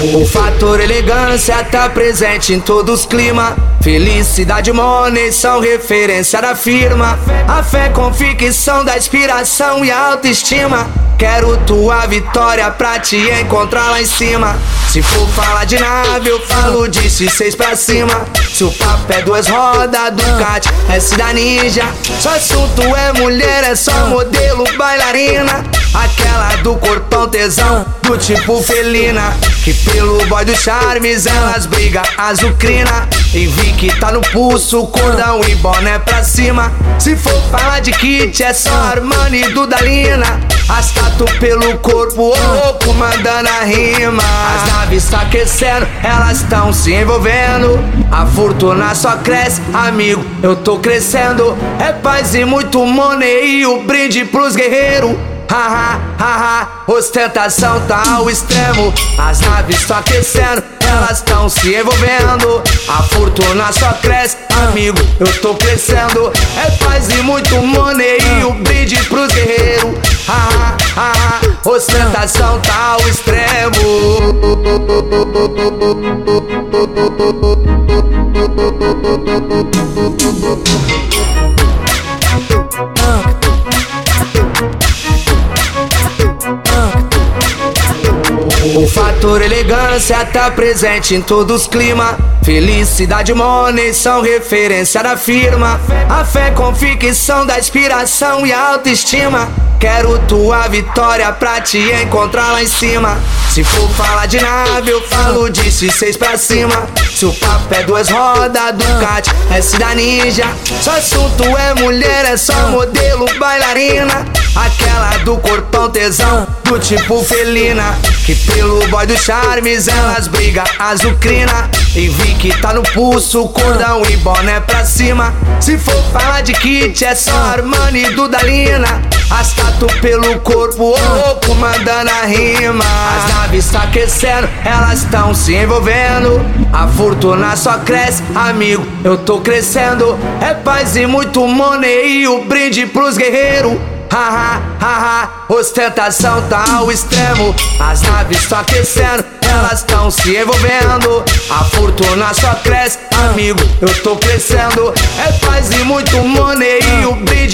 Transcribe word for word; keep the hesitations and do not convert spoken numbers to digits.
O fator elegância tá presente em todos os climas. Felicidade e money são referência da firma. A fé, convicção da inspiração e autoestima. Quero tua vitória pra te encontrar lá em cima. Se for falar de nave, eu falo de seis pra cima. Se o papo é duas rodas, Ducati, S da Ninja. Seu assunto é mulher, é só modelo, bailarina. Aquela do corpão tesão, do tipo felina. Que pelo boy dos charmes elas brigam azucrina. Envie tá no pulso, cordão e boné pra cima. Se for falar de kit, é só Armani do Dalina. As tatu pelo corpo, oh, mandando a rima. As naves tá aquecendo, elas tão se envolvendo. A fortuna só cresce, amigo, eu tô crescendo. É paz e muito money e o brinde pros guerreiros. Haha, haha, ostentação tá ao extremo. As naves tão aquecendo, elas tão se envolvendo. A fortuna só cresce, amigo, eu tô crescendo. É paz e muito money e o brinde pros guerreiros. Haha, haha, ostentação tá ao extremo. O fator elegância tá presente em todos os climas. Felicidade e money são referência da firma. A fé, convicção da inspiração e autoestima. Quero tua vitória pra te encontrar lá em cima. Se for falar de nave, eu falo de seis pra cima. Se o papo é duas rodas, Ducati, S da Ninja. Seu assunto é mulher, é só modelo, bailarina. Aquela do corpão tesão, do tipo felina. Que pelo boy dos charmes elas brigam azucrina. Envie tá no pulso, cordão e boné pra cima. Se for falar de kit, é só Armani do Dalina. As tatu pelo corpo, oh, mandando a rima. As naves tá aquecendo, elas tão se envolvendo. A fortuna só cresce, amigo, eu tô crescendo. É paz e muito money e o brinde pros guerreiros. Haha, haha, ostentação tá ao extremo. As naves tão aquecendo, elas tão se envolvendo. A fortuna só cresce, amigo, eu tô crescendo. É paz e muito money e o brinde